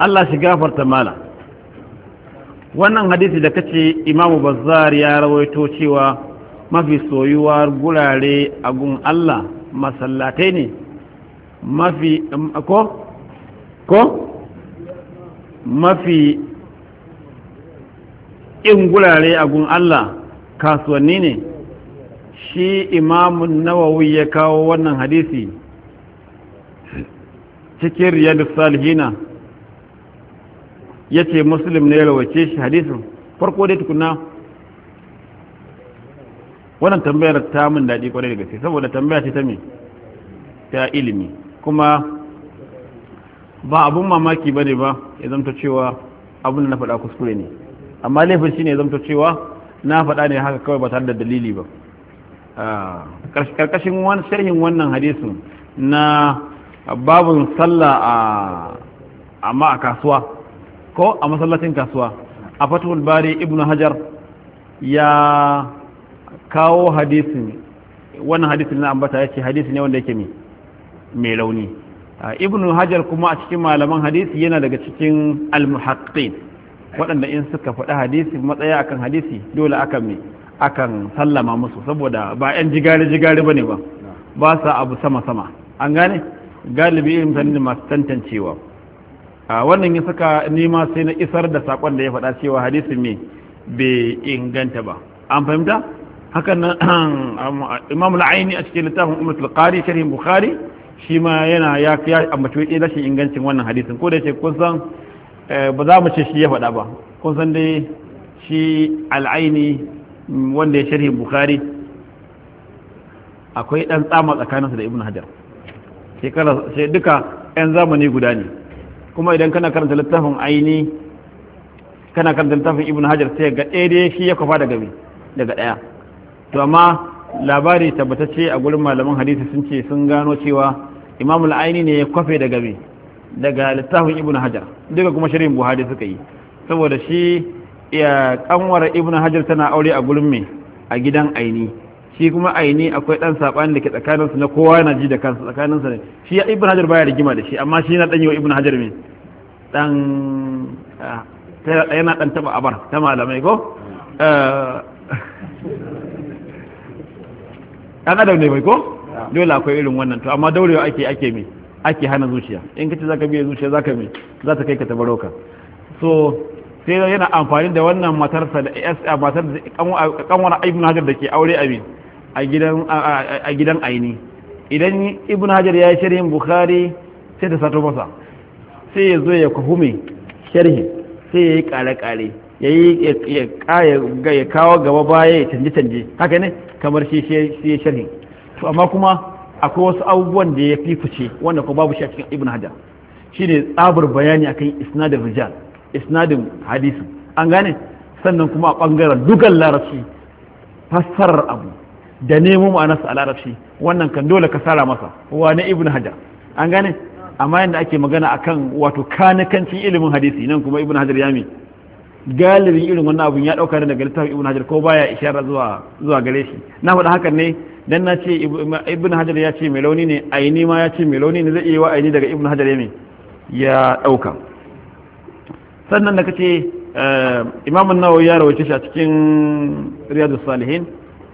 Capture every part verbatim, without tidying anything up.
Allah shi gafarta mala wannan hadisi da kace Imam Bazzar ya rawaito cewa mafi soyuwar gurare a gun Allah masallatai ne mafi ko ko mafi in gurare a gun Allah kasuwanni ne shi Imamun Nawawi ya kawo wannan hadisi cikin Riyadus Salihina yace Muslim ne ya rawace shi hadisin farko dai tukuna wannan tambayar ta min daɗi kwarai da gaske saboda tambaya ce ta me ta ilimi kuma ba abun mamaki bane ba ya zamta cewa abun da na faɗa kuskure ne amma laifin shine ya zamta cewa na faɗa ne haka kawai ba tare da dalili ba karkashin wani sharhin wannan hadisin na babun sallah a amma a kasuwa ko a masallacin kasuwa a fatul bari ibnu hajar ya kawo hadisin wannan hadisin na ambata ya ce hadisi ne wanda yake mai rauni ibnu hajar kuma a cikin malaman hadisi yana daga cikin almuhaqqiqin waɗanda in suka faɗi hadisi matsaya akan hadisi dole akan me akan sallama musu saboda ba yan jigari jigari bane ba ba sa abu sama sama an gane galibi irin mutane masu tantancewa a wannan ya saka nima sai na isar da sakon da ya faɗa cewa hadisin me bai inganta ba an fahimta hakan nan imam al-aini a cikin littafin ummatul qari sharhin bukhari shi ma yana ya ya ambaci rashin ingancin wannan hadisin ko da yake kun san ba za mu ce shi ya faɗa ba kun san dai shi al-aini wanda ya sharhin bukhari akwai dan tsama tsakaninsa da ibnu hajar shekara sai duka yan zamani guda ne kuma idan kana karanta littafin aini kana karanta littafin ibnu hajar sai ga ɗaya dai shi ya kafa daga me daga ɗaya to amma labari tabbatacce a gurin malaman hadisi sun ce sun gano cewa imamu al-aini ne ya kwafe daga me daga littafin ibnu hajar duka kuma sharhin buhari suka yi saboda shi ya kanwar ibnu hajar tana aure a gurin me a gidan aini shi kuma aini akwai dan sabani da ke tsakaninsu na kowa yana ji da kansa tsakaninsa ne shi ya ibnu hajar baya rigima da shi amma shi na dan yi wa ibnu hajar me dan yana dan taba abar ta malamai ko dan adam ne bai ko dole akwai irin wannan to amma daurewa ake ake me ake hana zuciya in kace zaka biye zuciya zaka me za ta kai ka tabaroka so sai yana amfani da wannan matarsa da a matar da kanwar ibnu hajar da ke aure a a gidan a gidan aini idan ibnu hajar ya yi sharhin bukhari sai ta sato masa sai ya zo ya kuhume sharhi sai ya yi kare-kare ya yi ya kawo gaba baya ya canje-canje haka ne kamar shi shi sharhi to amma kuma akwai wasu abubuwan da ya fi fice wanda kuma babu shi a cikin ibnu hajar shine tsabar bayani akan isnadin rijal isnadin hadisi an gane sannan kuma a bangaren dukan larabci fassarar abu da nemo ma'anarsa a larabci wannan kan dole ka sara masa wane ibn hajar an gane amma yadda ake magana akan wato kanikancin ilimin hadisi nan kuma ibn hajar ya mi galibin irin wannan abun ya dauka daga littafin ibn hajar ko baya ishara zuwa zuwa gare shi na faɗa hakan ne dan na ce ibn hajar ya ce mai launi ne aini ma ya ce mai launi ne zai iya wa aini daga ibn hajar ya mi ya dauka sannan da kace imam an-nawawi ya rawace shi a cikin riyadus salihin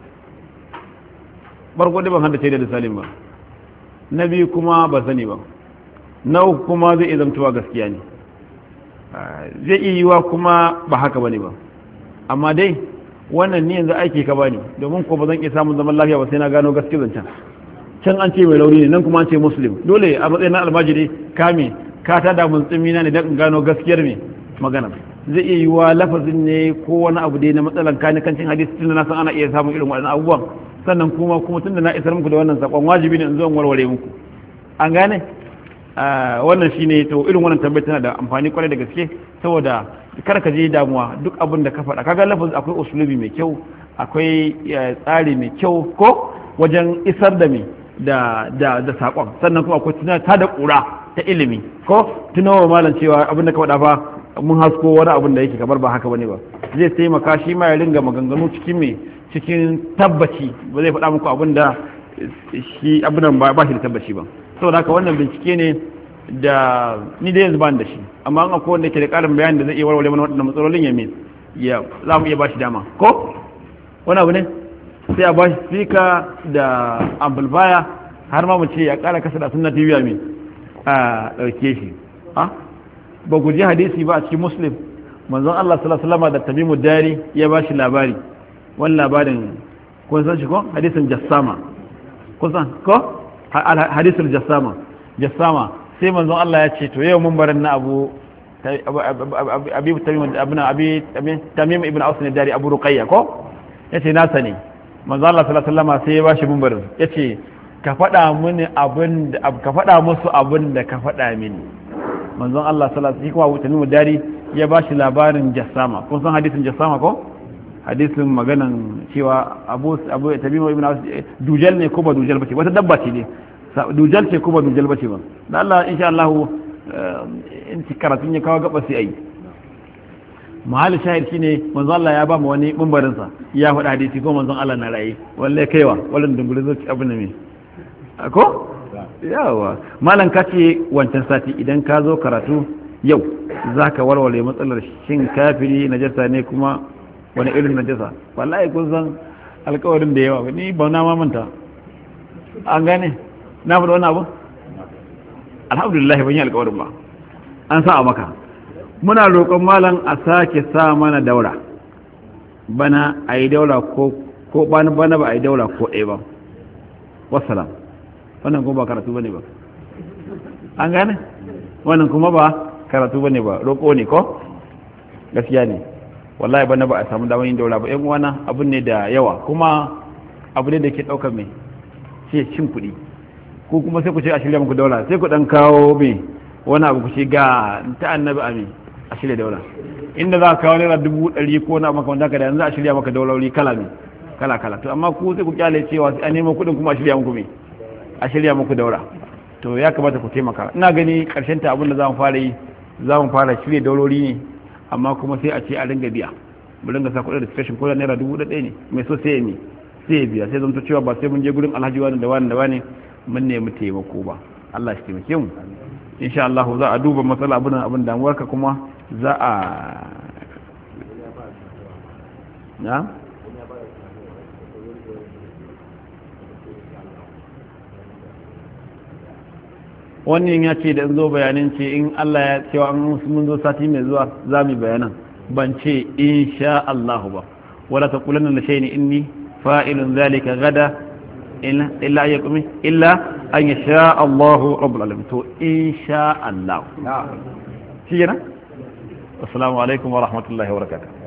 barko da ban hada ce da salim ba na biyu kuma ba sani ba na uku kuma zai iya zamtuwa gaskiya ne zai iya yiwa kuma ba haka bane ba amma dai wannan ni yanzu aiki ka bani domin ko ba zan iya samun zaman lafiya ba sai na gano gaskiya zancen can an ce mai launi ne nan kuma an ce muslim dole a matsayin na almajiri kame ka ta da mun tsimina ne don in gano gaskiyar me magana zai iya yiwa lafazin ne ko wani abu dai na matsalan kanikancin hadisi tunda na san ana iya samun irin waɗannan abubuwan sannan kuma kuma tunda na isar muku da wannan sakon wajibi ne in zo in warware muku an gane wannan shine to irin wannan tambayar tana da amfani kwarai da gaske saboda kar ka je damuwa duk abin da ka faɗa kaga lafazin akwai usulubi mai kyau akwai tsari mai kyau ko wajen isar da me da da da sakon sannan kuma akwai tuna ta da kura ta ilimi ko tunawa malam cewa abin da ka faɗa fa mun hasko wani abin da yake kamar ba haka bane ba zai taimaka shi ma ya ringa maganganu cikin me cikin tabbaci ba zai faɗa muku abin da shi abin da ba shi da tabbaci ba saboda haka wannan bincike ne da ni da yanzu ban da shi amma an akwai wanda ke da karin bayani da zai iya warware mana waɗannan matsalolin ya min ya za mu iya ba shi dama ko wani abu ne sai a ba shi speaker da amplifier har ma mu ce ya kara kasa da sunna tv min a ɗauke shi ha ba ku ji hadisi ba a cikin muslim manzon Allah sallallahu alaihi wasallam da tamimu dari ya ba shi labari wani labarin kun san shi ko hadisin jassama kun san ko hadisul jassama jassama sai manzon Allah ya ce to yau mun barin na abu abi tamim ibn abi tamim ibn aus ne dari abu ruqayya ko yace na sani manzon Allah sallallahu alaihi wasallam sai ya bashi mun barin yace ka faɗa mini abin da ka faɗa musu abin da ka faɗa mini manzon Allah sallallahu alaihi wasallam kuma tamim dari ya bashi labarin jassama kun san hadisin jassama ko hadisin maganan cewa abu abu tamim ibn aus dujal ne ko ba dujal bace wata dabba ce ne dujal ce ko ba dujal bace ba da Allah insha Allah in ci karatun ya kawo gaba sai ayi mahal shahid shine manzo Allah ya ba mu wani bumbarin sa ya faɗa hadisi ko manzon Allah na rayi wallahi kaiwa wallan dungure zo abin ne ko yawa malan kace wancan sati idan ka zo karatu yau zaka warware matsalar shin kafiri najasa ne kuma wani irin najasa wallahi kun san alƙawarin da yawa ni ba na mamanta an gane na faɗi wani abu alhamdulillah ban yi alƙawarin ba an sa a maka muna roƙon malam a sake sa mana daura bana a yi daura ko ko bana bana ba a yi daura ko ɗaya ba wassalam wannan kuma ba karatu bane ba an gane wannan kuma ba karatu bane ba roƙo ne ko gaskiya ne wallahi bana ba a samu damar yin daura ba ƴan uwana abun ne da yawa kuma abu ne da ke ɗaukar mai ce cin kuɗi ko kuma sai ku ce a shirya muku daura sai ku dan kawo mai wani abu ku ce ga ta annabi ami a shirya daura inda za ka kawo naira dubu ɗari ko na maka wanda ka da yanzu a shirya maka daurori kala mai kala kala to amma ku sai ku kyale cewa sai a nemo kuɗin kuma a shirya muku mai a shirya muku daura to ya kamata ku taimaka ina gani karshen ta abin da za mu fara yi za mu fara shirya daurori ne amma kuma sai a ce a ringa biya mu ringa sa kuɗin registration ko da naira dubu ɗaya ne mai so sai ya ne sai ya biya sai zama cewa ba sai mun je gurin alhaji wani da wani da wani mun nemi taimako ba Allah shi taimake mu insha Allah za a duba matsala abin abin damuwarka kuma za a na wannan ya ce da zo bayanin ce in Allah ya cewa an mun zo sati mai zuwa za mu bayanan ban ce insha Allah ba wala taqulanna la shay'in inni fa'ilun zalika gada illa yakumi illa an yasha Allah rabbul alamin to insha Allah shi yana assalamu alaikum wa rahmatullahi wa barakatuh